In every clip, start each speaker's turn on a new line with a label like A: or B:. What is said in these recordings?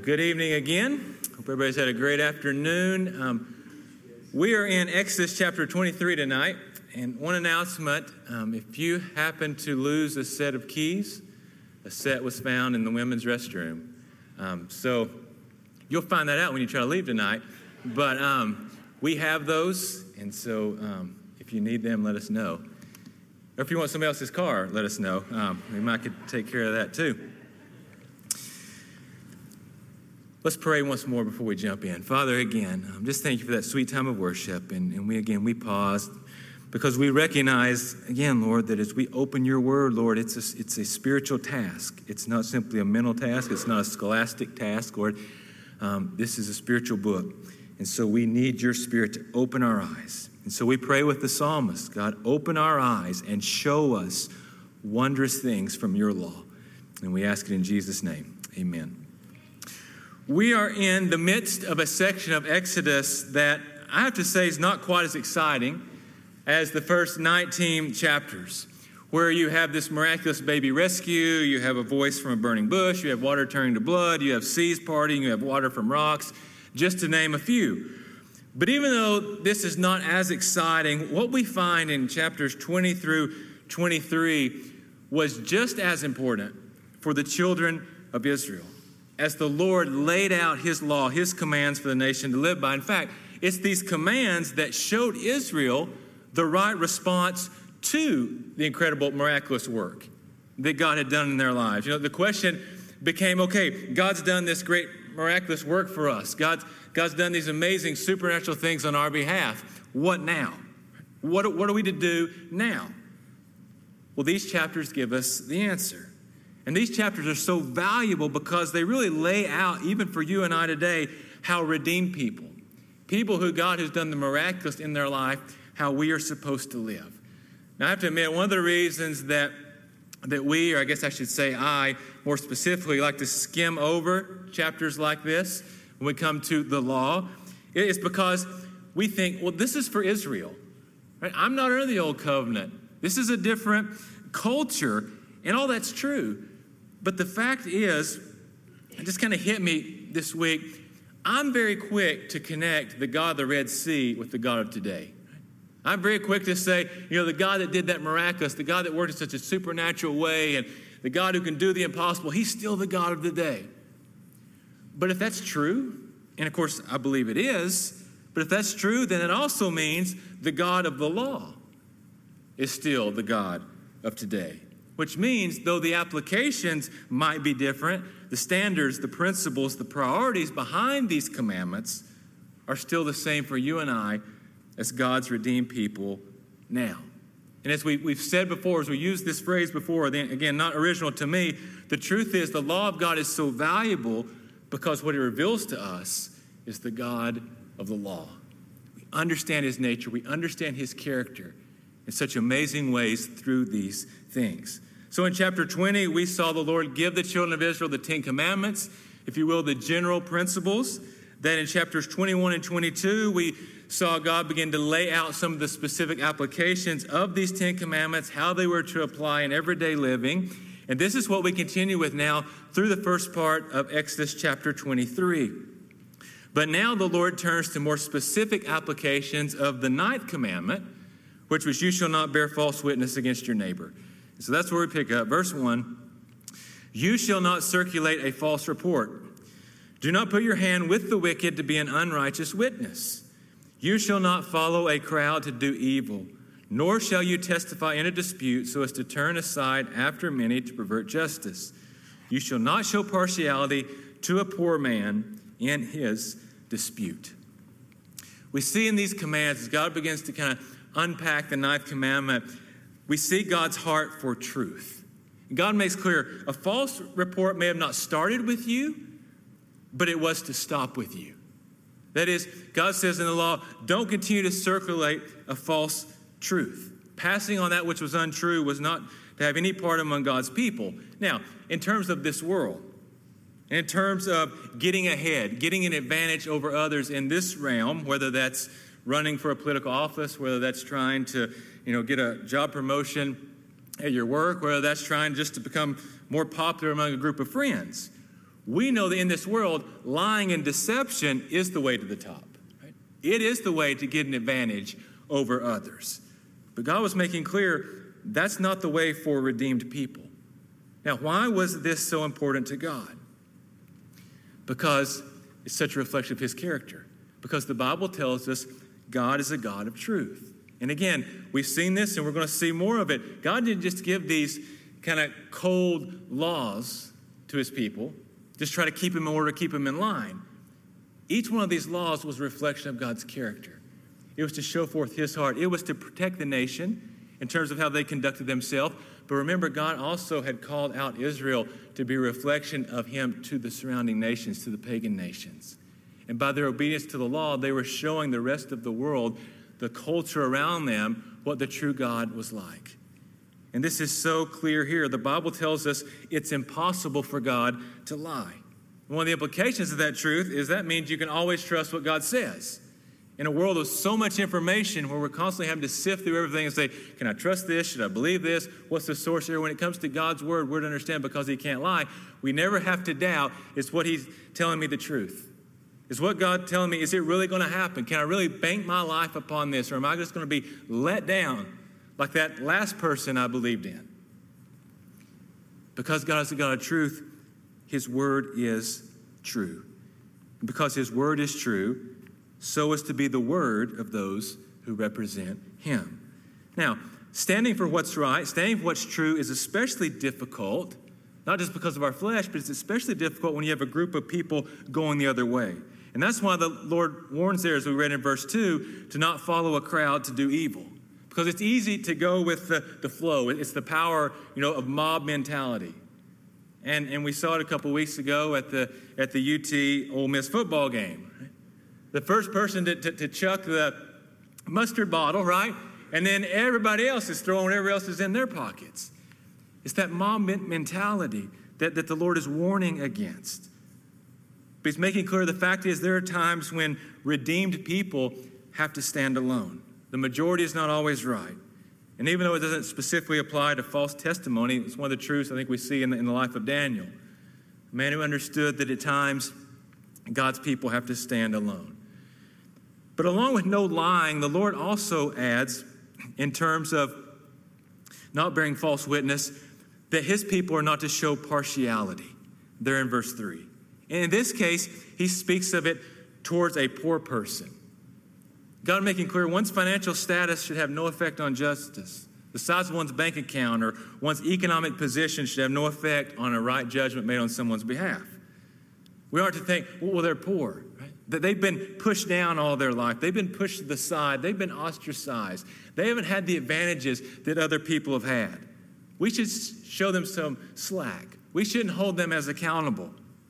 A: Good evening again. Hope everybody's had a great afternoon. We are in Exodus chapter 23 tonight. And one announcement, if you happen to lose a set of keys, a set was found in the women's restroom. So you'll find that out when you try to leave tonight. But we have those, and so if you need them, let us know. Or if you want somebody else's car, let us know. We might could take care of that too. Let's pray once more before we jump in. Father, again, just thank you for that sweet time of worship. And we pause because we recognize, again, Lord, that as we open your word, Lord, it's a spiritual task. It's not simply a mental task. It's not a scholastic task, Lord. This is a spiritual book. And so we need your spirit to open our eyes. And so we pray with the psalmist, God, open our eyes and show us wondrous things from your law. And we ask it in Jesus' name. Amen. We are in the midst of a section of Exodus that I have to say is not quite as exciting as the first 19 chapters, where you have this miraculous baby rescue, you have a voice from a burning bush, you have water turning to blood, you have seas parting, you have water from rocks, just to name a few. But even though this is not as exciting, what we find in chapters 20 through 23 was just as important for the children of Israel as the Lord laid out his law, his commands for the nation to live by. In fact, it's these commands that showed Israel the right response to the incredible, miraculous work that God had done in their lives. You know, the question became, okay, God's done this great, miraculous work for us. God's done these amazing supernatural things on our behalf. What now? What are we to do now? Well, these chapters give us the answer. And these chapters are so valuable because they really lay out, even for you and I today, how redeemed people who God has done the miraculous in their life, how we are supposed to live. Now, I have to admit, one of the reasons that we, or I guess I should say I, more specifically, like to skim over chapters like this when we come to the law, is because we think, well, this is for Israel. Right? I'm not under the old covenant. This is a different culture, and all that's true. But the fact is, it just kind of hit me this week, I'm very quick to connect the God of the Red Sea with the God of today. I'm very quick to say, the God that did that miraculous, the God that worked in such a supernatural way, and the God who can do the impossible, he's still the God of the day. But if that's true, and of course I believe it is, but if that's true, then it also means the God of the law is still the God of today. Which means, though the applications might be different, the standards, the principles, the priorities behind these commandments are still the same for you and I as God's redeemed people now. And as we've said before, as we used this phrase before, again, not original to me, the truth is the law of God is so valuable because what it reveals to us is the God of the law. We understand his nature. We understand his character in such amazing ways through these things. So in chapter 20, we saw the Lord give the children of Israel the 10 commandments, if you will, the general principles. Then in chapters 21 and 22, we saw God begin to lay out some of the specific applications of these 10 commandments, how they were to apply in everyday living. And this is what we continue with now through the first part of Exodus chapter 23. But now the Lord turns to more specific applications of the 9th commandment, which was, you shall not bear false witness against your neighbor. So that's where we pick up. Verse 1, you shall not circulate a false report. Do not put your hand with the wicked to be an unrighteous witness. You shall not follow a crowd to do evil, nor shall you testify in a dispute so as to turn aside after many to pervert justice. You shall not show partiality to a poor man in his dispute. We see in these commands, as God begins to kind of unpack the 9th commandment, we see God's heart for truth. God makes clear a false report may have not started with you, but it was to stop with you. That is, God says in the law, don't continue to circulate a false truth. Passing on that which was untrue was not to have any part among God's people. Now, in terms of this world, in terms of getting ahead, getting an advantage over others in this realm, whether that's running for a political office, whether that's trying to, get a job promotion at your work, whether that's trying just to become more popular among a group of friends. We know that in this world, lying and deception is the way to the top. Right? It is the way to get an advantage over others. But God was making clear that's not the way for redeemed people. Now, why was this so important to God? Because it's such a reflection of his character. Because the Bible tells us God is a God of truth. And again, we've seen this and we're going to see more of it. God didn't just give these kind of cold laws to his people, just try to keep them in order, keep them in line. Each one of these laws was a reflection of God's character. It was to show forth his heart. It was to protect the nation in terms of how they conducted themselves. But remember, God also had called out Israel to be a reflection of him to the surrounding nations, to the pagan nations. And by their obedience to the law, they were showing the rest of the world, the culture around them, what the true God was like. And this is so clear here. The Bible tells us it's impossible for God to lie. One of the implications of that truth is that means you can always trust what God says. In a world of so much information where we're constantly having to sift through everything and say, can I trust this? Should I believe this? What's the source here? When it comes to God's word, we're to understand because he can't lie. We never have to doubt, is what he's telling me the truth? Is what God telling me, is it really going to happen? Can I really bank my life upon this? Or am I just going to be let down like that last person I believed in? Because God is a God of truth, his word is true. And because his word is true, so is to be the word of those who represent him. Now, standing for what's right, standing for what's true is especially difficult, not just because of our flesh, but it's especially difficult when you have a group of people going the other way. And that's why the Lord warns there, as we read in verse 2, to not follow a crowd to do evil. Because it's easy to go with the flow. It's the power, of mob mentality. And we saw it a couple weeks ago at the UT Ole Miss football game. Right? The first person to chuck the mustard bottle, right? And then everybody else is throwing whatever else is in their pockets. It's that mob mentality that the Lord is warning against. But he's making clear the fact is there are times when redeemed people have to stand alone. The majority is not always right. And even though it doesn't specifically apply to false testimony, it's one of the truths I think we see in the life of Daniel. A man who understood that at times God's people have to stand alone. But along with no lying, the Lord also adds, in terms of not bearing false witness, that his people are not to show partiality. There in verse 3. And in this case, he speaks of it towards a poor person. God making clear one's financial status should have no effect on justice. The size of one's bank account or one's economic position should have no effect on a right judgment made on someone's behalf. We aren't to think, well, they're poor. Right? That they've been pushed down all their life. They've been pushed to the side. They've been ostracized. They haven't had the advantages that other people have had. We should show them some slack. We shouldn't hold them as accountable.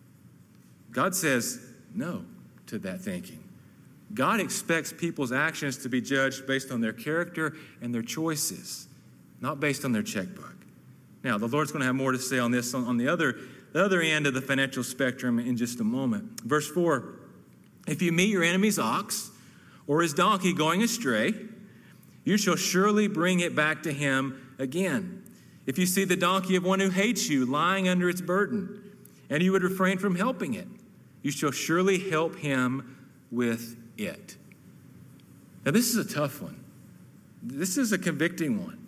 A: God says no to that thinking. God expects people's actions to be judged based on their character and their choices, not based on their checkbook. Now, the Lord's going to have more to say on this on the other end of the financial spectrum in just a moment. Verse 4, if you meet your enemy's ox or his donkey going astray, you shall surely bring it back to him again. If you see the donkey of one who hates you lying under its burden, and you would refrain from helping it, you shall surely help him with it. Now, this is a tough one. This is a convicting one.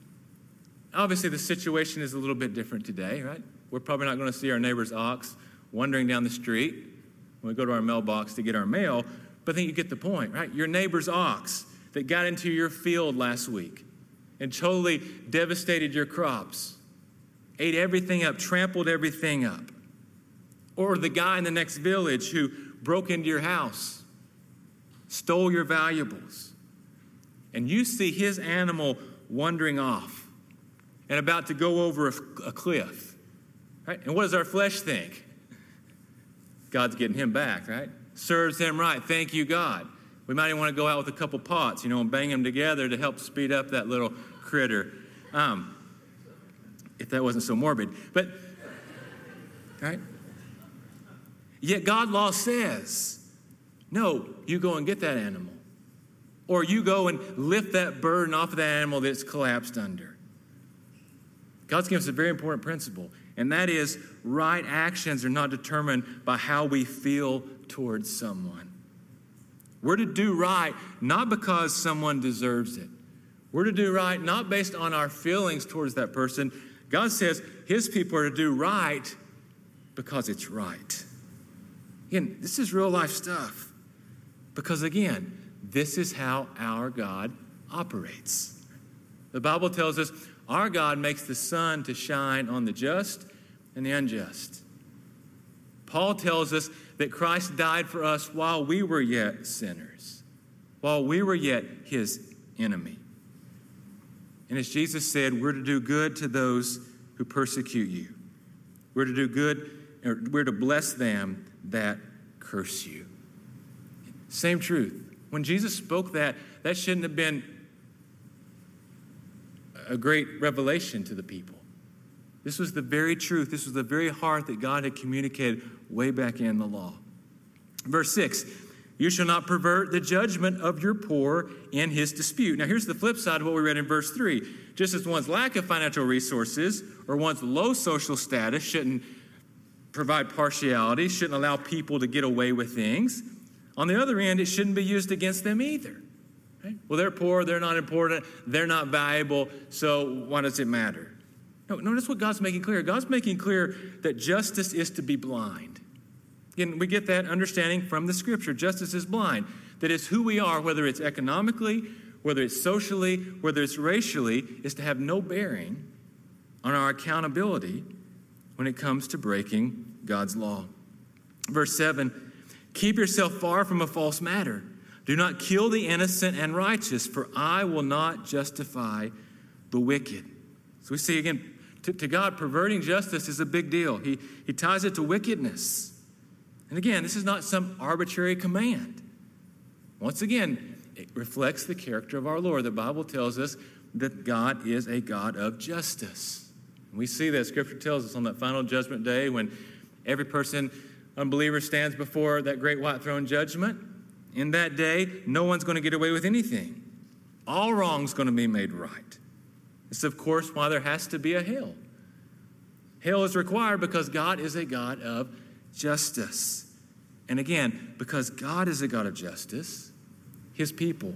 A: Obviously, the situation is a little bit different today, right? We're probably not going to see our neighbor's ox wandering down the street when we go to our mailbox to get our mail, but I think you get the point, right? Your neighbor's ox that got into your field last week and totally devastated your crops, ate everything up, trampled everything up. Or the guy in the next village who broke into your house, stole your valuables, and you see his animal wandering off and about to go over a cliff, right? And what does our flesh think? God's getting him back, right? Serves him right. Thank you, God. We might even want to go out with a couple pots, and bang them together to help speed up that little critter. If that wasn't so morbid. But, right? Yet God's law says, no, you go and get that animal. Or you go and lift that burden off of that animal that's collapsed under. God's given us a very important principle. and that is right actions are not determined by how we feel towards someone. We're to do right not because someone deserves it. We're to do right not based on our feelings towards that person. God says his people are to do right because it's right. Again, this is real life stuff. Because again, this is how our God operates. The Bible tells us our God makes the sun to shine on the just and the unjust. Paul tells us that Christ died for us while we were yet sinners, while we were yet his enemy. And as Jesus said, we're to do good to those who persecute you. We're to do good, or we're to bless them that curse you. Same truth. When Jesus spoke that shouldn't have been a great revelation to the people. This was the very truth. This was the very heart that God had communicated way back in the law. Verse 6, you shall not pervert the judgment of your poor in his dispute. Now here's the flip side of what we read in verse 3. Just as one's lack of financial resources or one's low social status shouldn't provide partiality, shouldn't allow people to get away with things, on the other end, it shouldn't be used against them either. Right? Well, they're poor, they're not important, they're not valuable, so why does it matter? No, notice what God's making clear. God's making clear that justice is to be blind. Again, we get that understanding from the Scripture. Justice is blind. That is who we are, whether it's economically, whether it's socially, whether it's racially, is to have no bearing on our accountability when it comes to breaking God's law. Verse 7, keep yourself far from a false matter. Do not kill the innocent and righteous, for I will not justify the wicked. So we see again, to God, perverting justice is a big deal. He ties it to wickedness. And again, this is not some arbitrary command. Once again, it reflects the character of our Lord. The Bible tells us that God is a God of justice. And we see that Scripture tells us on that final judgment day when every person, unbeliever, stands before that great white throne judgment. In that day, no one's going to get away with anything. All wrong's going to be made right. It's, of course, why there has to be a hell. Hell is required because God is a God of justice. And again, because God is a God of justice, his people,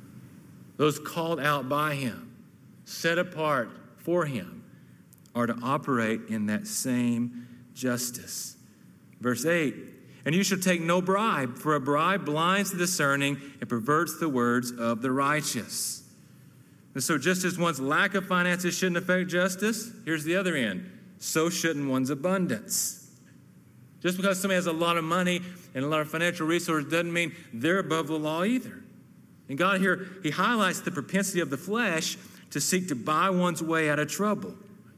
A: those called out by him, set apart for him, are to operate in that same justice. Verse 8, and you shall take no bribe, for a bribe blinds the discerning and perverts the words of the righteous. And so just as one's lack of finances shouldn't affect justice, here's the other end. So shouldn't one's abundance. Just because somebody has a lot of money and a lot of financial resources doesn't mean they're above the law either. And God here, he highlights the propensity of the flesh to seek to buy one's way out of trouble.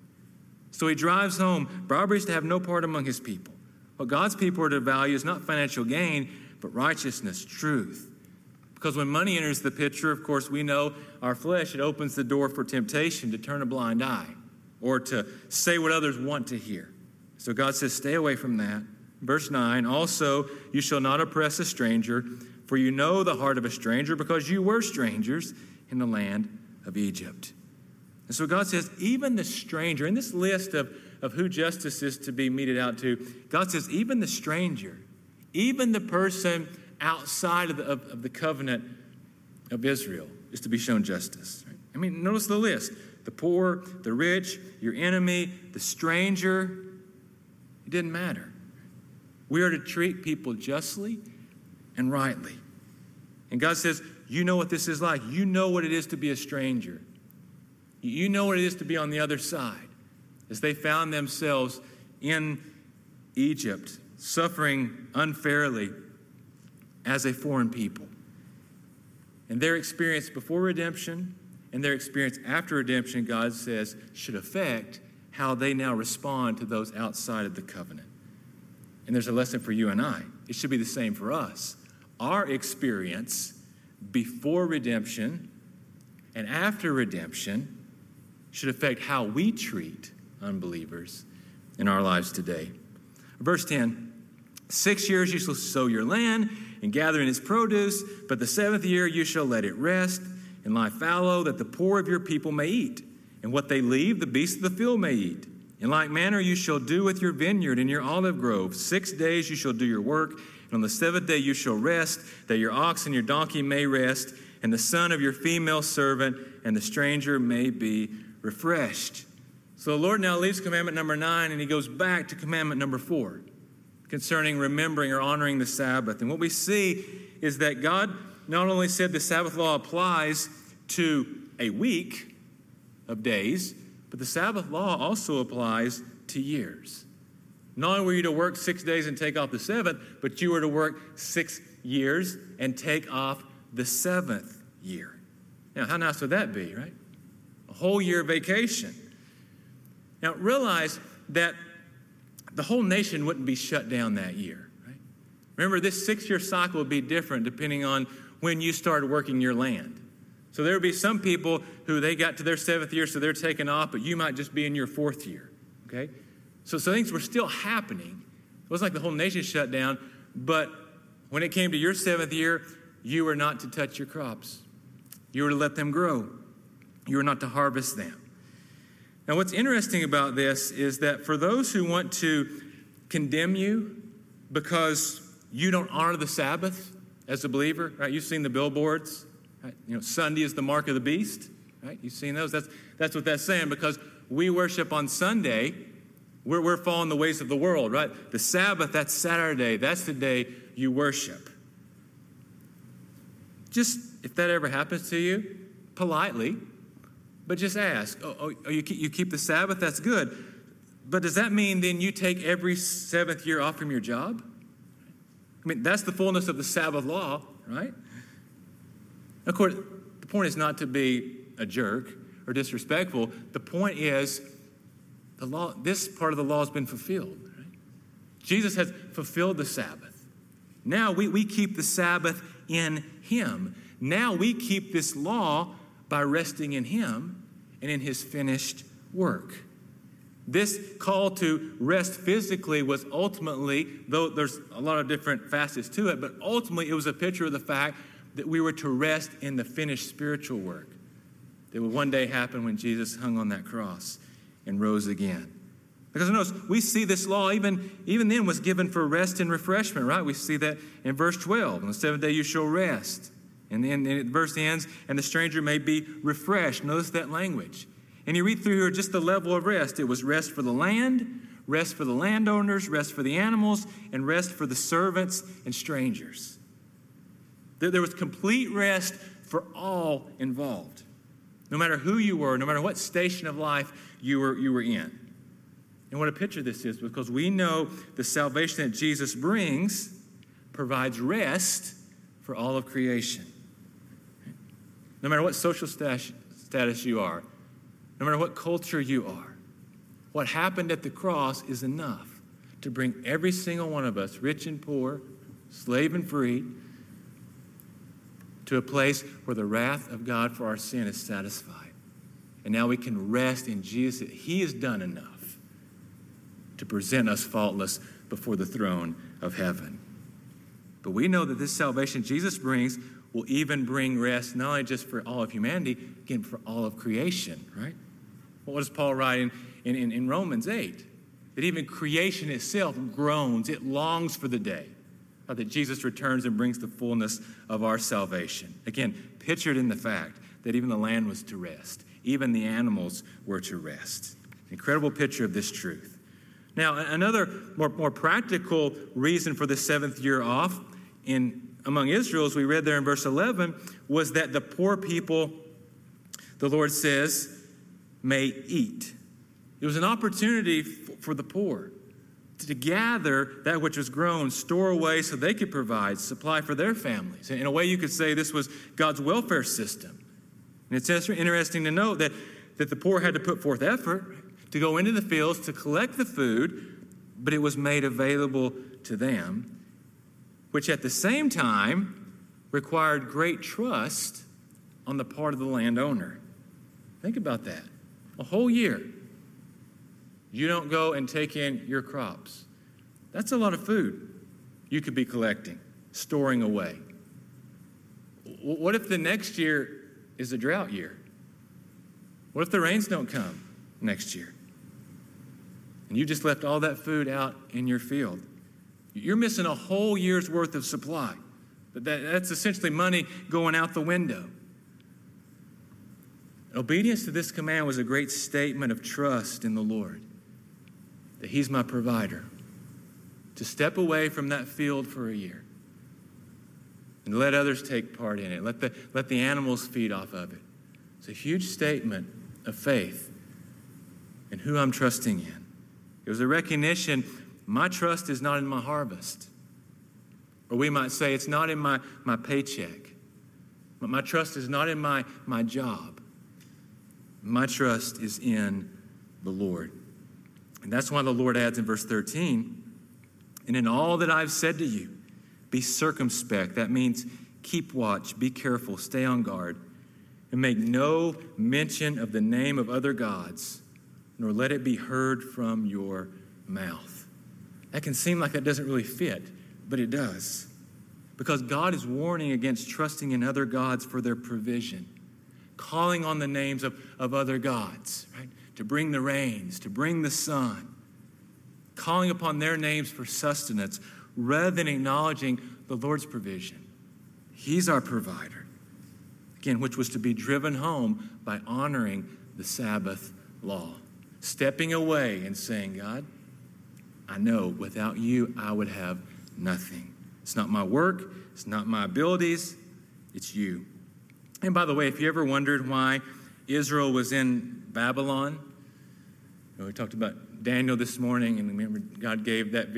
A: So he drives home, bribery is to have no part among his people. What God's people are to value is not financial gain, but righteousness, truth. Because when money enters the picture, of course, we know our flesh, it opens the door for temptation to turn a blind eye or to say what others want to hear. So God says, stay away from that. Verse 9, also, you shall not oppress a stranger, for you know the heart of a stranger, because you were strangers in the land of Egypt. And so God says, even the stranger, in this list of who justice is to be meted out to, God says, even the stranger, even the person outside of the covenant of Israel is to be shown justice. I mean, notice the list. The poor, the rich, your enemy, the stranger. It didn't matter. We are to treat people justly and rightly. And God says, you know what this is like. You know what it is to be a stranger. You know what it is to be on the other side. As they found themselves in Egypt, suffering unfairly as a foreign people. And their experience before redemption and their experience after redemption, God says, should affect how they now respond to those outside of the covenant. And there's a lesson for you and I. It should be the same for us. Our experience before redemption and after redemption should affect how we treat unbelievers in our lives today. Verse 10, 6 years you shall sow your land and gather in its produce, but the 7th year you shall let it rest and lie fallow, that the poor of your people may eat. And what they leave, the beasts of the field may eat. In like manner you shall do with your vineyard and your olive grove. 6 days you shall do your work, and on the seventh day you shall rest, that your ox and your donkey may rest, and the son of your female servant and the stranger may be refreshed. So the Lord now leaves commandment number 9, and he goes back to commandment number 4 concerning remembering or honoring the Sabbath. And what we see is that God not only said the Sabbath law applies to a week of days, but the Sabbath law also applies to years. Not only were you to work 6 days and take off the seventh, but you were to work 6 years and take off the seventh year. Now, how nice would that be, right? A whole year vacation. Now, realize that the whole nation wouldn't be shut down that year, right? Remember, this 6-year cycle would be different depending on when you started working your land. So there would be some people who they got to their 7th year, so they're taking off, but you might just be in your 4th year, okay? So things were still happening. It wasn't like the whole nation shut down, but when it came to your 7th year, you were not to touch your crops. You were to let them grow. You were not to harvest them. Now, what's interesting about this is that for those who want to condemn you because you don't honor the Sabbath as a believer, right? You've seen the billboards. Right? You know, Sunday is the mark of the beast, right? You've seen those. That's what that's saying, because we worship on Sunday. We're following the ways of the world, right? The Sabbath, that's Saturday. That's the day you worship. Just, if that ever happens to you, politely, but just ask, you keep the Sabbath? That's good. But does that mean then you take every 7th year off from your job? I mean, that's the fullness of the Sabbath law, right? Of course, the point is not to be a jerk or disrespectful. The point is, the law. This part of the law has been fulfilled. Right? Jesus has fulfilled the Sabbath. Now we keep the Sabbath in him. Now we keep this law by resting in him and in his finished work. This call to rest physically was ultimately, though there's a lot of different facets to it, but ultimately it was a picture of the fact that we were to rest in the finished spiritual work that would one day happen when Jesus hung on that cross and rose again. Because notice, we see this law even then was given for rest and refreshment, right? We see that in verse 12. On the 7th day you shall rest. And then the verse ends, and the stranger may be refreshed. Notice that language. And you read through here just the level of rest. It was rest for the land, rest for the landowners, rest for the animals, and rest for the servants and strangers. There was complete rest for all involved. No matter who you were, no matter what station of life you were in. And what a picture this is, because we know the salvation that Jesus brings provides rest for all of creation. No matter what social status you are, no matter what culture you are, what happened at the cross is enough to bring every single one of us, rich and poor, slave and free, to a place where the wrath of God for our sin is satisfied. And now we can rest in Jesus. He has done enough to present us faultless before the throne of heaven. But we know that this salvation Jesus brings will even bring rest not only just for all of humanity, again, for all of creation, right? What does Paul write in Romans 8? That even creation itself groans. It longs for the day that Jesus returns and brings the fullness of our salvation. Again, pictured in the fact that even the land was to rest. Even the animals were to rest. Incredible picture of this truth. Now, another more practical reason for the 7th year off among Israel, as we read there in verse 11, was that the poor people, the Lord says, may eat. It was an opportunity for the poor to gather that which was grown, store away so they could provide, supply for their families. In a way, you could say this was God's welfare system. And it's interesting to note that the poor had to put forth effort to go into the fields to collect the food, but it was made available to them, which at the same time required great trust on the part of the landowner. Think about that. A whole year, you don't go and take in your crops. That's a lot of food you could be collecting, storing away. What if the next year is a drought year? What if the rains don't come next year? and you just left all that food out in your field. You're missing a whole year's worth of supply. That's essentially money going out the window. Obedience to this command was a great statement of trust in the Lord, that he's my provider. To step away from that field for a year and let others take part in it. Let the animals feed off of it. It's a huge statement of faith in who I'm trusting in. It was a recognition, my trust is not in my harvest. Or we might say, it's not in my paycheck. My trust is not in my job. My trust is in the Lord. And that's why the Lord adds in verse 13, and in all that I've said to you, be circumspect. That means keep watch, be careful, stay on guard, and make no mention of the name of other gods, nor let it be heard from your mouth. That can seem like that doesn't really fit, but it does. Because God is warning against trusting in other gods for their provision, calling on the names of other gods, right? To bring the rains, to bring the sun, calling upon their names for sustenance, rather than acknowledging the Lord's provision. He's our provider. Again, which was to be driven home by honoring the Sabbath law. Stepping away and saying, God, I know without you, I would have nothing. It's not my work. It's not my abilities. It's you. And by the way, if you ever wondered why Israel was in Babylon, we talked about Daniel this morning, and remember God gave those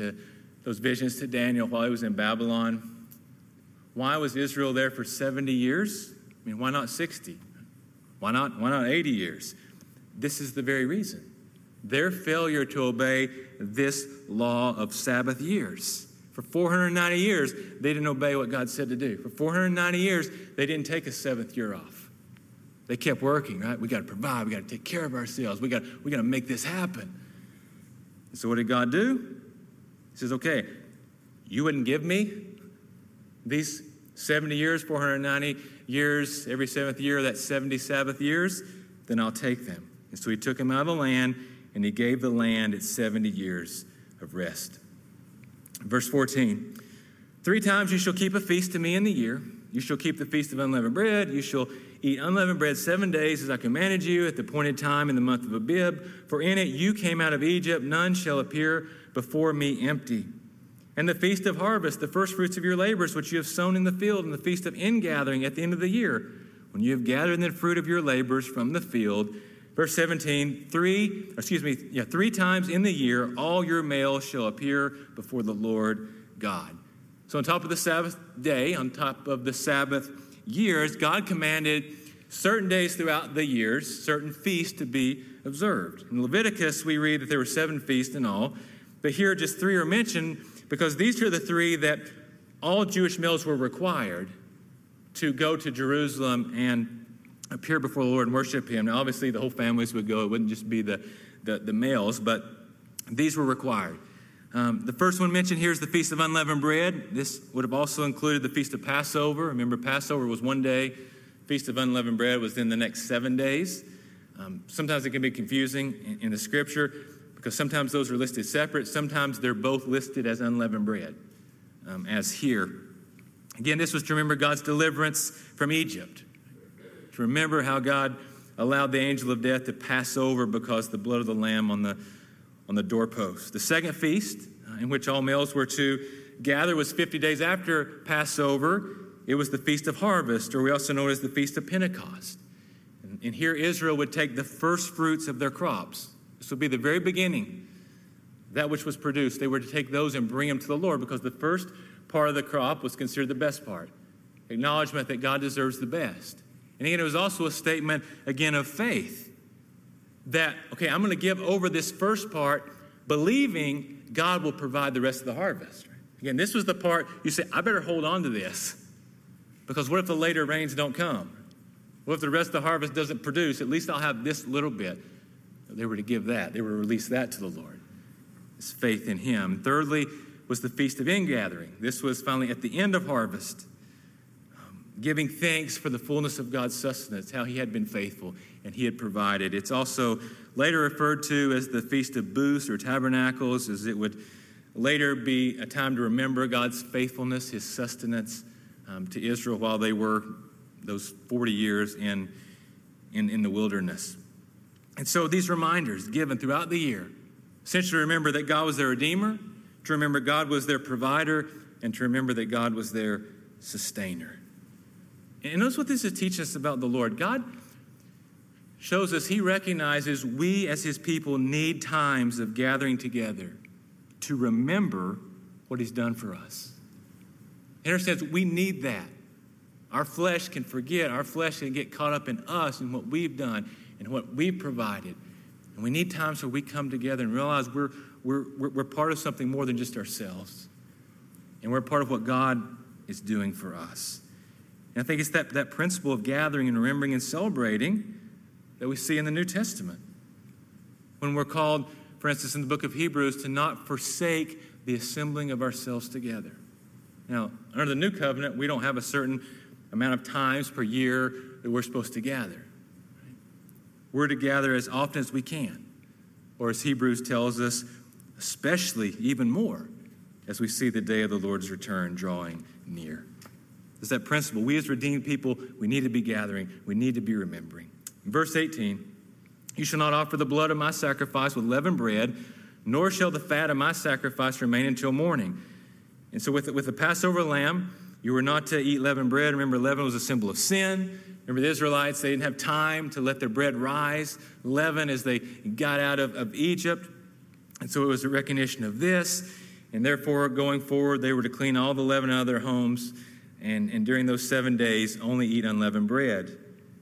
A: visions to Daniel while he was in Babylon. Why was Israel there for 70 years? I mean, why not 60? Why not 80 years? This is the very reason. Their failure to obey this law of Sabbath years. For 490 years, they didn't obey what God said to do. For 490 years, they didn't take a seventh year off. They kept working, right? We got to provide. We got to take care of ourselves. We got to make this happen. And so what did God do? He says, okay, you wouldn't give me these 70 years, 490 years, every seventh year, that's 70 Sabbath years, then I'll take them. And so he took them out of the land, and he gave the land its 70 years of rest. Verse 14, 3 times you shall keep a feast to me in the year. You shall keep the feast of unleavened bread. You shall eat unleavened bread 7 days as I commanded you at the appointed time in the month of Abib. For in it you came out of Egypt. None shall appear before me empty. And the feast of harvest, the first fruits of your labors, which you have sown in the field, and the feast of ingathering at the end of the year, when you have gathered the fruit of your labors from the field. Verse 17, 3 times in the year, all your males shall appear before the Lord God. So on top of the Sabbath day, on top of the Sabbath years, God commanded certain days throughout the years, certain feasts to be observed. In Leviticus, we read that there were 7 feasts in all, but here just 3 are mentioned because these are the 3 that all Jewish males were required to go to Jerusalem and appear before the Lord and worship him. Now, obviously, the whole families would go. It wouldn't just be the males, but these were required. The first one mentioned here is the Feast of Unleavened Bread. This would have also included the Feast of Passover. Remember, Passover was 1 day. Feast of Unleavened Bread was then the next 7 days. Sometimes it can be confusing in the Scripture because sometimes those are listed separate. Sometimes they're both listed as unleavened bread, as here. Again, this was to remember God's deliverance from Egypt. To remember how God allowed the angel of death to pass over because the blood of the lamb on the doorpost. The second feast, in which all males were to gather, was 50 days after Passover. It was the Feast of Harvest, or we also know it as the Feast of Pentecost. And here Israel would take the first fruits of their crops. This would be the very beginning, that which was produced. They were to take those and bring them to the Lord because the first part of the crop was considered the best part. Acknowledgement that God deserves the best. And again, it was also a statement, again, of faith. That, okay, I'm going to give over this first part, believing God will provide the rest of the harvest. Again, this was the part you say, I better hold on to this. Because what if the later rains don't come? What if the rest of the harvest doesn't produce? At least I'll have this little bit. They were to give that. They were to release that to the Lord. It's faith in him. Thirdly was the Feast of Ingathering. This was finally at the end of harvest. giving thanks for the fullness of God's sustenance, how he had been faithful and he had provided. It's also later referred to as the Feast of Booths or Tabernacles, as it would later be a time to remember God's faithfulness, his sustenance to Israel while they were those 40 years in the wilderness. And so these reminders given throughout the year, essentially to remember that God was their Redeemer, to remember God was their provider, and to remember that God was their sustainer. And notice what this is teaching us about the Lord. God shows us he recognizes we as his people need times of gathering together to remember what he's done for us. In a sense, we need that. Our flesh can forget. Our flesh can get caught up in us and what we've done and what we've provided. And we need times where we come together and realize we're part of something more than just ourselves. And we're part of what God is doing for us. And I think it's that principle of gathering and remembering and celebrating that we see in the New Testament. When we're called, for instance, in the book of Hebrews, to not forsake the assembling of ourselves together. Now, under the New Covenant, we don't have a certain amount of times per year that we're supposed to gather. We're to gather as often as we can. Or as Hebrews tells us, especially even more, as we see the day of the Lord's return drawing near. It's that principle. We as redeemed people, we need to be gathering. We need to be remembering. In verse 18, you shall not offer the blood of my sacrifice with leavened bread, nor shall the fat of my sacrifice remain until morning. And so with the Passover lamb, you were not to eat leavened bread. Remember, leaven was a symbol of sin. Remember, the Israelites, they didn't have time to let their bread rise. Leaven as they got out of Egypt. And so it was a recognition of this. And therefore, going forward, they were to clean all the leaven out of their homes. And during those 7 days, only eat unleavened bread.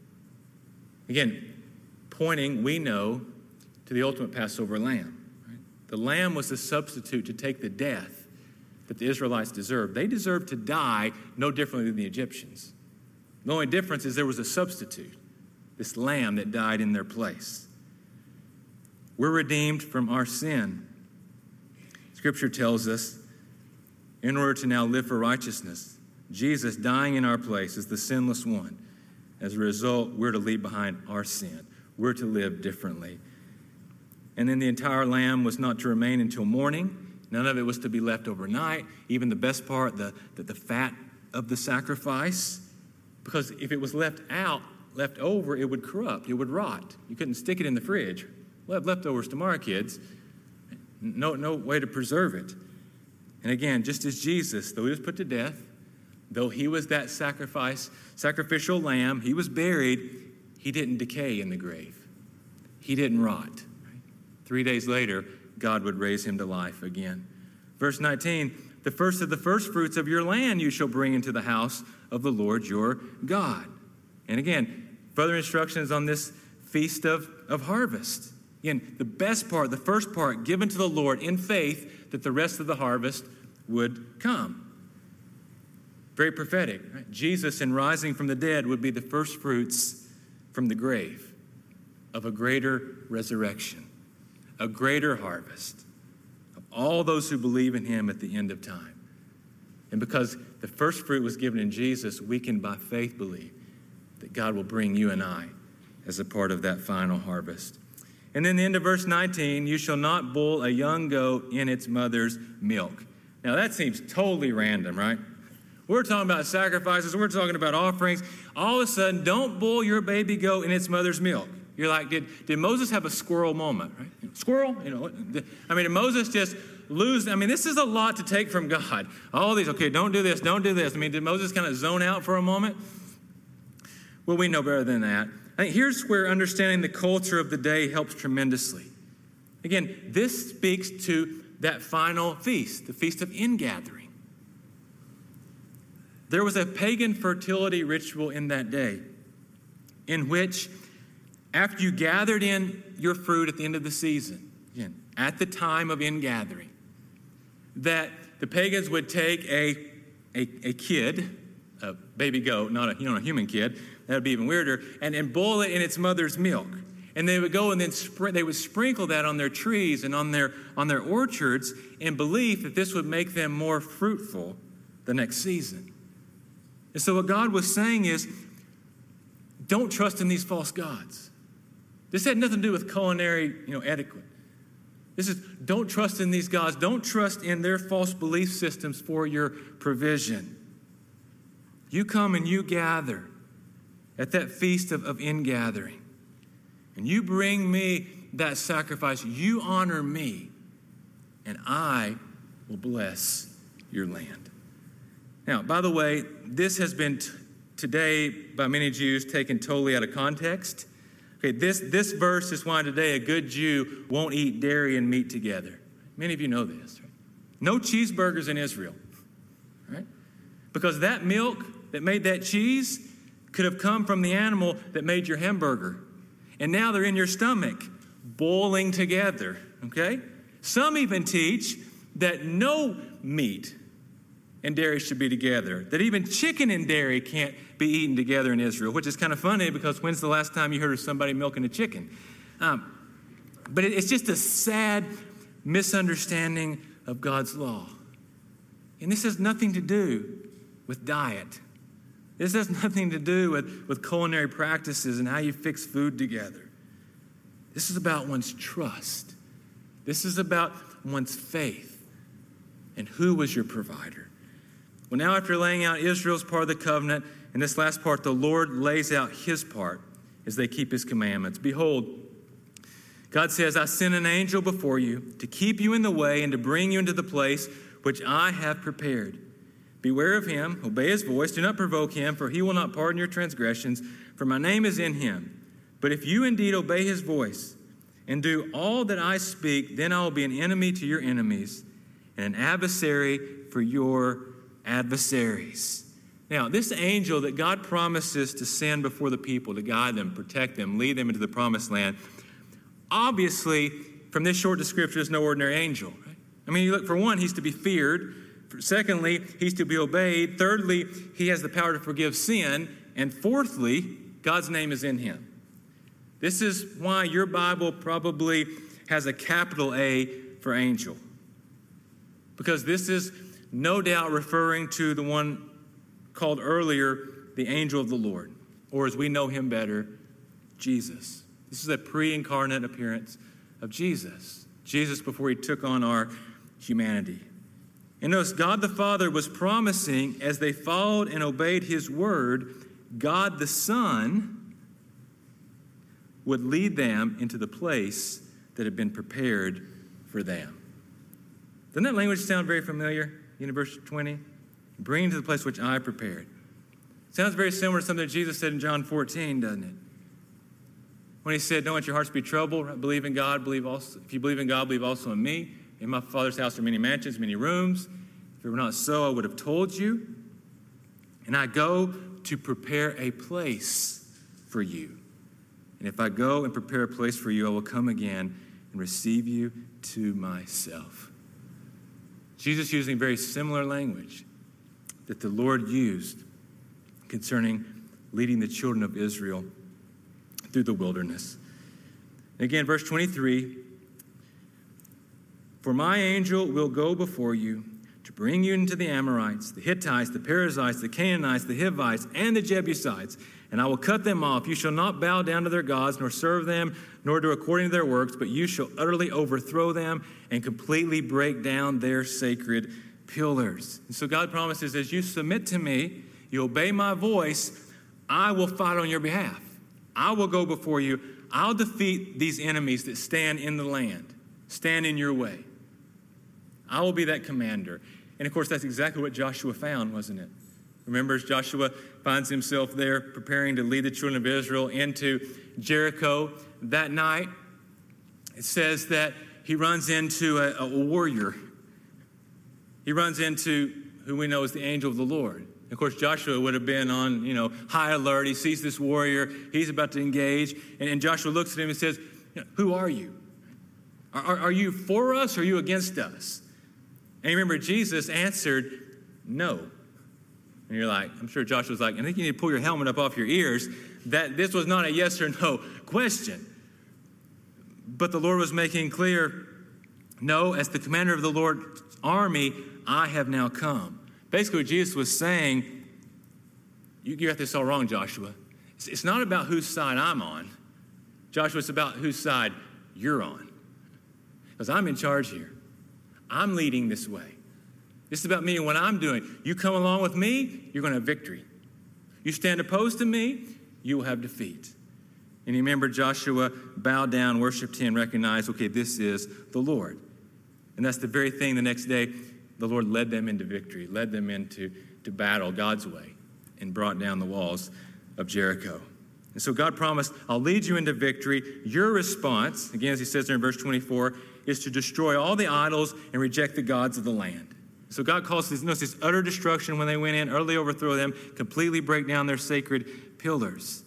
A: Again, pointing, we know, to the ultimate Passover lamb. Right? The lamb was the substitute to take the death that the Israelites deserved. They deserved to die no differently than the Egyptians. The only difference is there was a substitute, this lamb that died in their place. We're redeemed from our sin. Scripture tells us, in order to now live for righteousness, Jesus dying in our place is the sinless one. As a result, we're to leave behind our sin. We're to live differently. And then the entire lamb was not to remain until morning. None of it was to be left overnight. Even the best part, the fat of the sacrifice. Because if it was left over, it would corrupt. It would rot. You couldn't stick it in the fridge. We'll have leftovers tomorrow, kids. No way to preserve it. And again, just as Jesus, though he was put to death, though he was that sacrificial lamb, he was buried, he didn't decay in the grave. He didn't rot. 3 days later, God would raise him to life again. Verse 19, the first of the first fruits of your land you shall bring into the house of the Lord your God. And again, further instructions on this feast of harvest. Again, the best part, the first part, given to the Lord in faith that the rest of the harvest would come. Very prophetic. Right? Jesus, in rising from the dead, would be the first fruits from the grave of a greater resurrection, a greater harvest of all those who believe in him at the end of time. And because the first fruit was given in Jesus, we can by faith believe that God will bring you and I as a part of that final harvest. And then the end of verse 19, you shall not boil a young goat in its mother's milk. Now that seems totally random, right? We're talking about sacrifices. We're talking about offerings. All of a sudden, don't boil your baby goat in its mother's milk. You're like, did Moses have a squirrel moment, right? Squirrel? Did Moses just lose? This is a lot to take from God. All these, okay, don't do this, don't do this. Did Moses kind of zone out for a moment? Well, we know better than that. I think here's where understanding the culture of the day helps tremendously. Again, this speaks to that final feast, the Feast of Ingathering. There was a pagan fertility ritual in that day in which, after you gathered in your fruit at the end of the season, again, at the time of ingathering, that the pagans would take a kid, a baby goat, not a human kid, that would be even weirder, and boil it in its mother's milk. And they would go and then they would sprinkle that on their trees and on their orchards in belief that this would make them more fruitful the next season. And so what God was saying is, don't trust in these false gods. This had nothing to do with culinary, etiquette. This is, don't trust in these gods. Don't trust in their false belief systems for your provision. You come and you gather at that feast of ingathering. And you bring me that sacrifice. You honor me. And I will bless your land. Now, by the way, this has been today by many Jews taken totally out of context. Okay, this verse is why today a good Jew won't eat dairy and meat together. Many of you know this, right? No cheeseburgers in Israel, right? Because that milk that made that cheese could have come from the animal that made your hamburger. And now they're in your stomach, boiling together, okay? Some even teach that no meat and dairy should be together, that even chicken and dairy can't be eaten together in Israel, which is kind of funny because when's the last time you heard of somebody milking a chicken? But it's just a sad misunderstanding of God's law. And this has nothing to do with diet. This has nothing to do with culinary practices and how you fix food together. This is about one's trust. This is about one's faith. And who was your provider? Well, now after laying out Israel's part of the covenant, in this last part, the Lord lays out his part as they keep his commandments. Behold, God says, I send an angel before you to keep you in the way and to bring you into the place which I have prepared. Beware of him, obey his voice, do not provoke him, for he will not pardon your transgressions, for my name is in him. But if you indeed obey his voice and do all that I speak, then I will be an enemy to your enemies and an adversary for your adversaries. Now, this angel that God promises to send before the people to guide them, protect them, lead them into the promised land, obviously, from this short description, is no ordinary angel. Right? I mean, you look, for one, he's to be feared. Secondly, he's to be obeyed. Thirdly, he has the power to forgive sin. And fourthly, God's name is in him. This is why your Bible probably has a capital A for angel. Because this is no doubt referring to the one called earlier the angel of the Lord, or as we know him better, Jesus. This is a pre-incarnate appearance of Jesus. Jesus before he took on our humanity. And notice, God the Father was promising as they followed and obeyed his word, God the Son would lead them into the place that had been prepared for them. Doesn't that language sound very familiar? In verse 20, bring to the place which I prepared. Sounds very similar to something that Jesus said in John 14, doesn't it? When he said, don't let your hearts be troubled. Believe in God. Believe also. If you believe in God, believe also in me. In my Father's house are many mansions, many rooms. If it were not so, I would have told you. And I go to prepare a place for you. And if I go and prepare a place for you, I will come again and receive you to myself. Jesus using very similar language that the Lord used concerning leading the children of Israel through the wilderness. Again, verse 23, for my angel will go before you to bring you into the Amorites, the Hittites, the Perizzites, the Canaanites, the Hivites, and the Jebusites, and I will cut them off. You shall not bow down to their gods, nor serve them, nor do according to their works, but you shall utterly overthrow them and completely break down their sacred pillars. And so God promises, as you submit to me, you obey my voice, I will fight on your behalf. I will go before you. I'll defeat these enemies that stand in the land, stand in your way. I will be that commander. And of course, that's exactly what Joshua found, wasn't it? Remember, as Joshua finds himself there preparing to lead the children of Israel into Jericho that night, it says that he runs into a warrior. He runs into who we know as the angel of the Lord. Of course, Joshua would have been on, high alert. He sees this warrior. He's about to engage. And Joshua looks at him and says, who are you? Are you for us or are you against us? And remember, Jesus answered, no. And you're like, I'm sure Joshua's like, I think you need to pull your helmet up off your ears. That this was not a yes or no question. But the Lord was making clear, no, as the commander of the Lord's army, I have now come. Basically, what Jesus was saying, You got this all wrong, Joshua. It's not about whose side I'm on. Joshua, it's about whose side you're on. Because I'm in charge here. I'm leading this way. This is about me and what I'm doing. You come along with me, you're going to have victory. You stand opposed to me, you will have defeat. And you remember Joshua bowed down, worshiped him, recognized, okay, this is the Lord. And that's the very thing the next day, the Lord led them into victory, led them into battle God's way, and brought down the walls of Jericho. And so God promised, I'll lead you into victory. Your response, again, as he says there in verse 24, is to destroy all the idols and reject the gods of the land. So God calls this utter destruction when they went in, utterly overthrow them, completely break down their sacred pillars.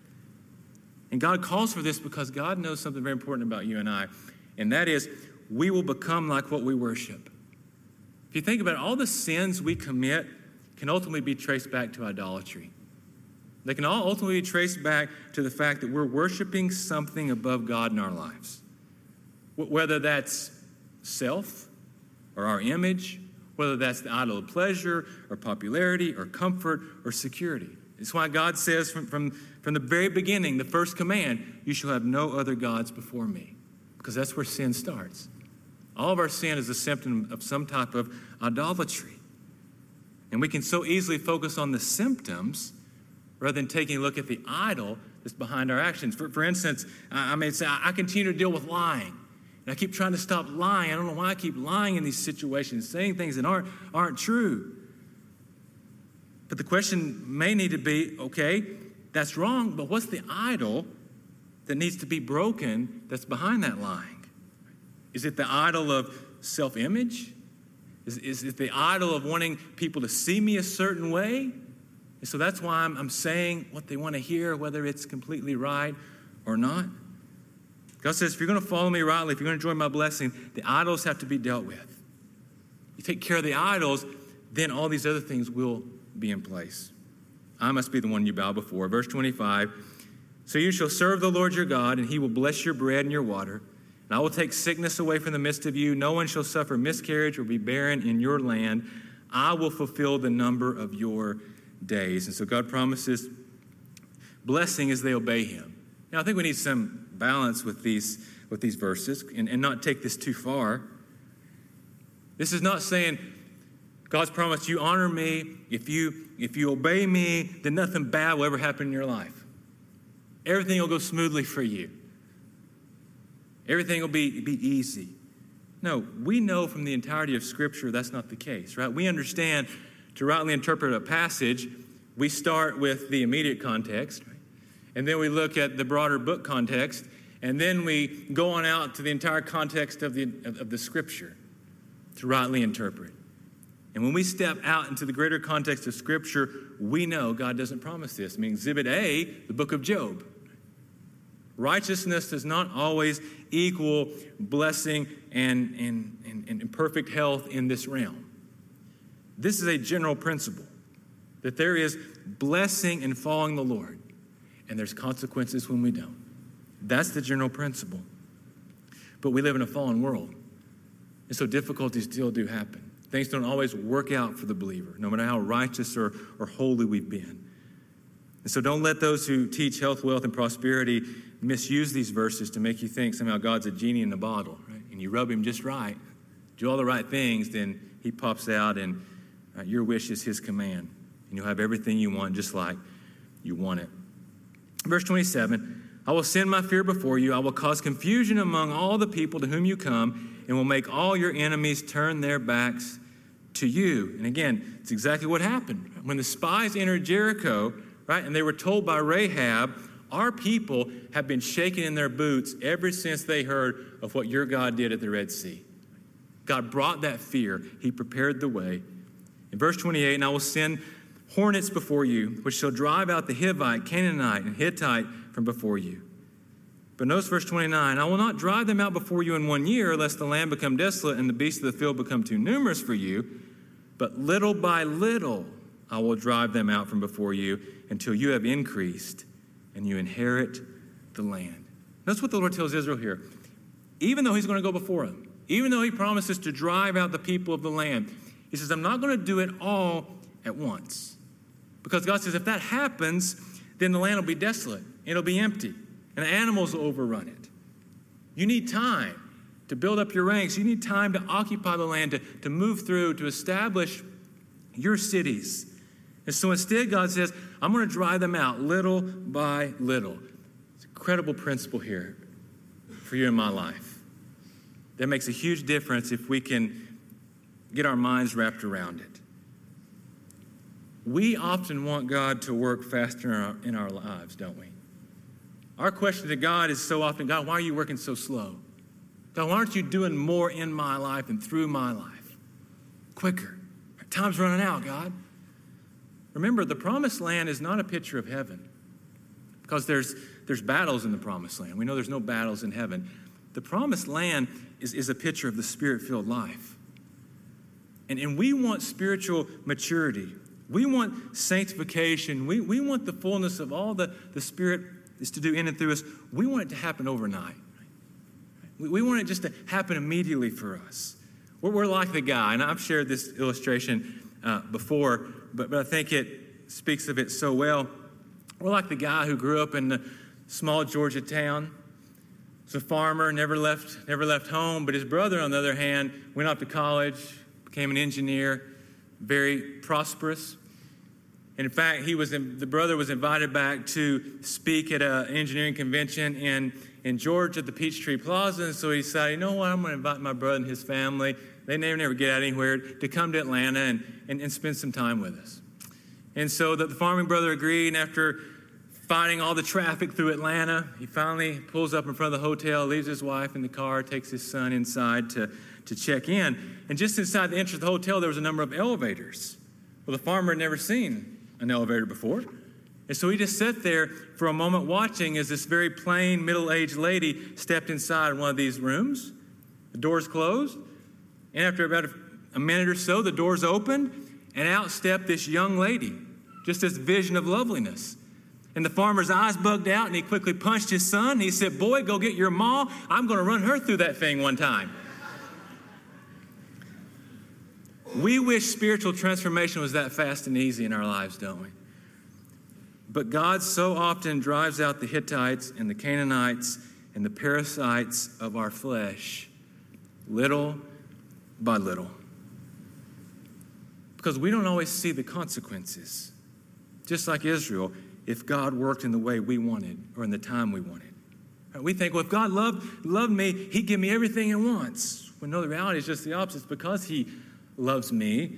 A: And God calls for this because God knows something very important about you and I, and that is we will become like what we worship. If you think about it, all the sins we commit can ultimately be traced back to idolatry. They can all ultimately be traced back to the fact that we're worshiping something above God in our lives. Whether that's self or our image, whether that's the idol of pleasure or popularity or comfort or security. It's why God says from the very beginning, the first command, you shall have no other gods before me. Because that's where sin starts. All of our sin is a symptom of some type of idolatry. And we can so easily focus on the symptoms rather than taking a look at the idol that's behind our actions. For instance, I may say, I continue to deal with lying. And I keep trying to stop lying. I don't know why I keep lying in these situations, saying things that aren't true. But the question may need to be, okay, that's wrong, but what's the idol that needs to be broken that's behind that lying? Is it the idol of self-image? Is it the idol of wanting people to see me a certain way? And so that's why I'm saying what they want to hear, whether it's completely right or not. God says, if you're going to follow me rightly, if you're going to enjoy my blessing, the idols have to be dealt with. You take care of the idols, then all these other things will be in place. I must be the one you bow before. Verse 25, so you shall serve the Lord your God, and he will bless your bread and your water. And I will take sickness away from the midst of you. No one shall suffer miscarriage or be barren in your land. I will fulfill the number of your days. And so God promises blessing as they obey him. Now, I think we need some balance with these verses and not take this too far. This is not saying God's promised you honor me. If you obey me, then nothing bad will ever happen in your life. Everything will go smoothly for you. Everything will be easy. No, we know from the entirety of Scripture that's not the case, right? We understand to rightly interpret a passage, we start with the immediate context, right? And then we look at the broader book context, and then we go on out to the entire context of the Scripture to rightly interpret. And when we step out into the greater context of Scripture, we know God doesn't promise this. I mean, Exhibit A, the book of Job. Righteousness does not always equal blessing and perfect health in this realm. This is a general principle, that there is blessing in following the Lord, and there's consequences when we don't. That's the general principle. But we live in a fallen world, and so difficulties still do happen. Things don't always work out for the believer, no matter how righteous or holy we've been. And so don't let those who teach health, wealth, and prosperity misuse these verses to make you think somehow God's a genie in a bottle, right? And you rub him just right, do all the right things, then he pops out and your wish is his command. And you'll have everything you want just like you want it. Verse 27, I will send my fear before you. I will cause confusion among all the people to whom you come, and will make all your enemies turn their backs to you. And again, it's exactly what happened. When the spies entered Jericho, right, and they were told by Rahab, our people have been shaking in their boots ever since they heard of what your God did at the Red Sea. God brought that fear. He prepared the way. In verse 28, and I will send hornets before you, which shall drive out the Hivite, Canaanite, and Hittite from before you. But notice verse 29, I will not drive them out before you in 1 year, lest the land become desolate and the beasts of the field become too numerous for you. But little by little I will drive them out from before you until you have increased and you inherit the land. That's what the Lord tells Israel here. Even though he's going to go before them, even though he promises to drive out the people of the land, he says, I'm not going to do it all at once. Because God says if that happens, then the land will be desolate. It'll be empty. And the animals will overrun it. You need time to build up your ranks. You need time to occupy the land, to move through, to establish your cities. And so instead, God says, I'm going to drive them out little by little. It's an incredible principle here for you in my life. That makes a huge difference if we can get our minds wrapped around it. We often want God to work faster in our lives, don't we? Our question to God is so often, God, why are you working so slow? God, why aren't you doing more in my life and through my life? Quicker. Time's running out, God. Remember, the promised land is not a picture of heaven because there's battles in the promised land. We know there's no battles in heaven. The promised land is a picture of the Spirit-filled life. And we want spiritual maturity. We want sanctification. We want the fullness of all the Spirit is to do in and through us. We want it to happen overnight. We want it just to happen immediately for us. We're like the guy, and I've shared this illustration before, but I think it speaks of it so well. We're like the guy who grew up in a small Georgia town. He's a farmer, never left home, but his brother, on the other hand, went off to college, became an engineer, very prosperous. And in fact, the brother was invited back to speak at an engineering convention in Georgia at the Peachtree Plaza, and so he decided, you know what, I'm going to invite my brother and his family. They never get out anywhere, to come to Atlanta and spend some time with us. And so the farming brother agreed, and after fighting all the traffic through Atlanta, he finally pulls up in front of the hotel, leaves his wife in the car, takes his son inside to check in. And just inside the entrance of the hotel, there was a number of elevators. Well, the farmer had never seen an elevator before. And so he just sat there for a moment watching as this very plain middle-aged lady stepped inside one of these rooms. The doors closed. And after about a minute or so, the doors opened, and out stepped this young lady, just this vision of loveliness. And the farmer's eyes bugged out, and he quickly punched his son. And he said, boy, go get your ma. I'm going to run her through that thing one time. We wish spiritual transformation was that fast and easy in our lives, don't we? But God so often drives out the Hittites and the Canaanites and the parasites of our flesh little by little. Because we don't always see the consequences. Just like Israel, if God worked in the way we wanted or in the time we wanted. We think, well, if God loved me, he'd give me everything he wants. Well, no, the reality is just the opposite. It's because he loves me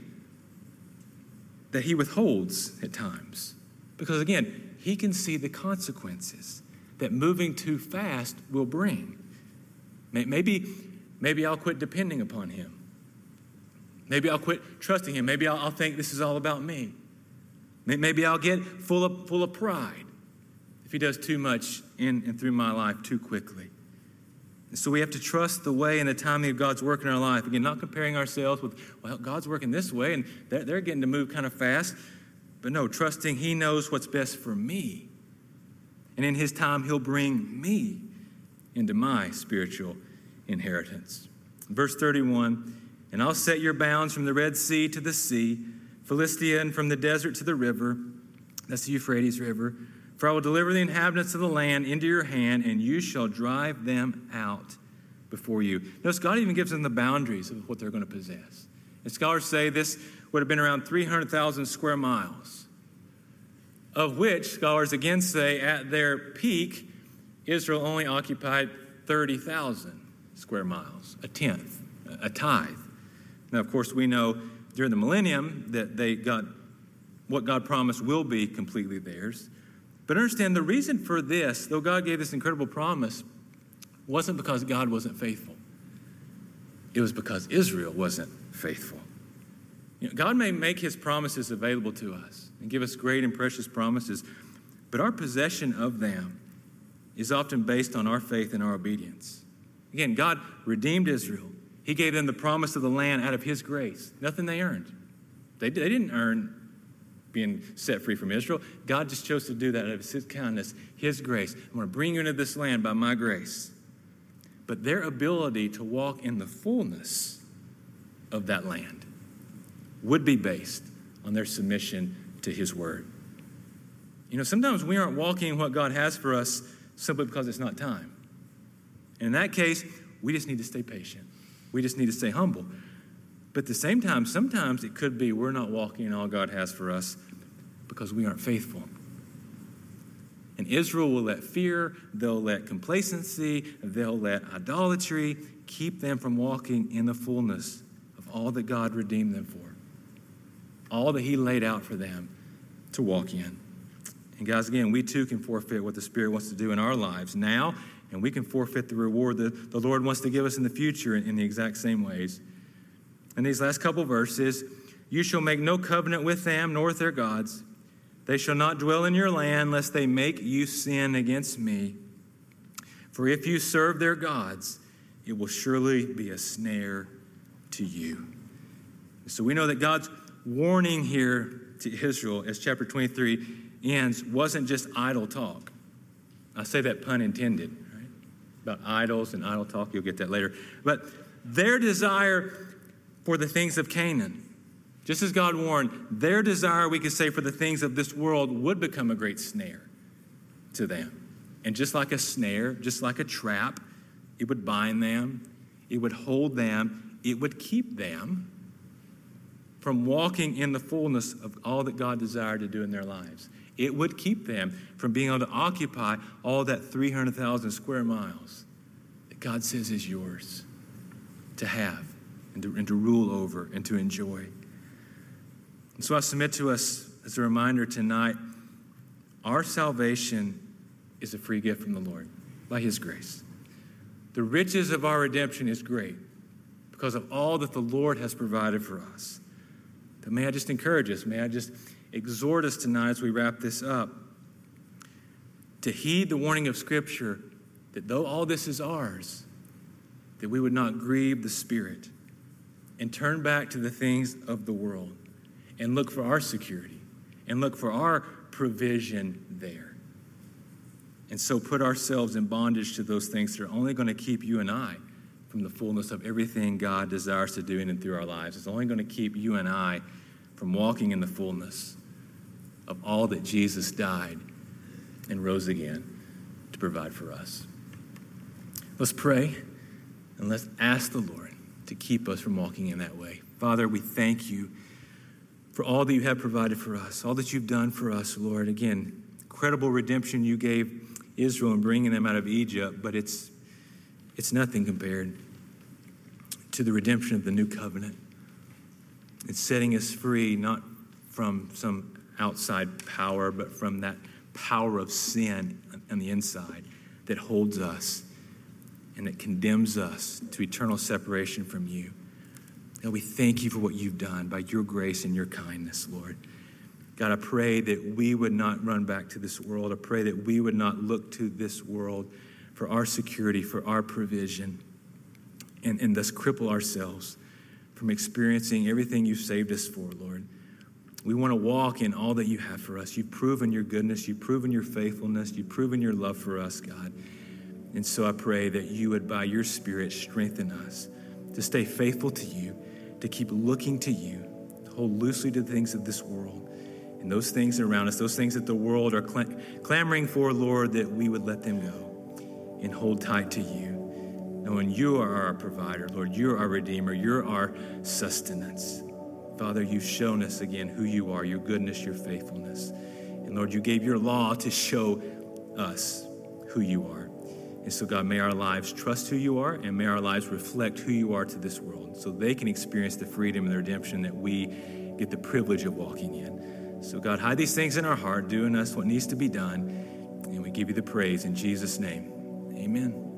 A: that he withholds at times. Because again, he can see the consequences that moving too fast will bring. Maybe I'll quit depending upon him. Maybe I'll quit trusting him. Maybe I'll think this is all about me. Maybe I'll get full of pride if he does too much in and through my life too quickly. And so we have to trust the way and the timing of God's work in our life. Again, not comparing ourselves with, well, God's working this way, and they're getting to move kind of fast. But no, trusting he knows what's best for me. And in his time, he'll bring me into my spiritual inheritance. Verse 31, and I'll set your bounds from the Red Sea to the sea, Philistia, and from the desert to the river, that's the Euphrates River. For I will deliver the inhabitants of the land into your hand, and you shall drive them out before you. Notice God even gives them the boundaries of what they're going to possess. And scholars say this would have been around 300,000 square miles, of which scholars again say at their peak, Israel only occupied 30,000 square miles, a tenth, a tithe. Now, of course, we know during the millennium that they got what God promised will be completely theirs. But understand the reason for this, though God gave this incredible promise, wasn't because God wasn't faithful. It was because Israel wasn't faithful. You know, God may make his promises available to us and give us great and precious promises, but our possession of them is often based on our faith and our obedience. Again, God redeemed Israel. He gave them the promise of the land out of his grace. Nothing they earned. They didn't earn being set free from Israel. God just chose to do that out of his kindness, his grace. I'm going to bring you into this land by my grace. But their ability to walk in the fullness of that land would be based on their submission to his word. Sometimes we aren't walking in what God has for us simply because it's not time. And in that case, we just need to stay patient. We just need to stay humble. But at the same time, sometimes it could be we're not walking in all God has for us because we aren't faithful. And Israel will let fear, they'll let complacency, they'll let idolatry keep them from walking in the fullness of all that God redeemed them for, all that he laid out for them to walk in. And guys, again, we too can forfeit what the Spirit wants to do in our lives now, and we can forfeit the reward that the Lord wants to give us in the future in the exact same ways. In these last couple verses, you shall make no covenant with them nor with their gods. They shall not dwell in your land, lest they make you sin against me. For if you serve their gods, it will surely be a snare to you. So we know that God's warning here to Israel, as chapter 23 ends, wasn't just idle talk. I say that pun intended, right? About idols and idle talk. You'll get that later. But their desire for the things of Canaan, just as God warned, their desire, we could say, for the things of this world would become a great snare to them. And just like a snare, just like a trap, it would bind them, it would hold them, it would keep them from walking in the fullness of all that God desired to do in their lives. It would keep them from being able to occupy all that 300,000 square miles that God says is yours to have and to rule over and to enjoy. And so I submit to us as a reminder tonight, our salvation is a free gift from the Lord by his grace. The riches of our redemption is great because of all that the Lord has provided for us. But may I just encourage us, may I just exhort us tonight as we wrap this up to heed the warning of Scripture that though all this is ours, that we would not grieve the Spirit and turn back to the things of the world and look for our security and look for our provision there. And so put ourselves in bondage to those things that are only going to keep you and I from the fullness of everything God desires to do in and through our lives. It's only going to keep you and I from walking in the fullness of all that Jesus died and rose again to provide for us. Let's pray and let's ask the Lord to keep us from walking in that way. Father, we thank you for all that you have provided for us, all that you've done for us, Lord. Again, incredible redemption you gave Israel in bringing them out of Egypt, but it's nothing compared to the redemption of the new covenant. It's setting us free, not from some outside power, but from that power of sin on the inside that holds us and that condemns us to eternal separation from you. God, we thank you for what you've done by your grace and your kindness, Lord. God, I pray that we would not run back to this world. I pray that we would not look to this world for our security, for our provision, and thus cripple ourselves from experiencing everything you've saved us for, Lord. We want to walk in all that you have for us. You've proven your goodness. You've proven your faithfulness. You've proven your love for us, God. And so I pray that you would, by your Spirit, strengthen us to stay faithful to you, to keep looking to you, to hold loosely to the things of this world and those things around us, those things that the world are clamoring for, Lord, that we would let them go and hold tight to you, knowing you are our provider, Lord. You're our Redeemer. You're our sustenance. Father, you've shown us again who you are, your goodness, your faithfulness. And Lord, you gave your law to show us who you are. And so, God, may our lives trust who you are, and may our lives reflect who you are to this world so they can experience the freedom and the redemption that we get the privilege of walking in. So, God, hide these things in our heart, do in us what needs to be done, and we give you the praise in Jesus' name. Amen.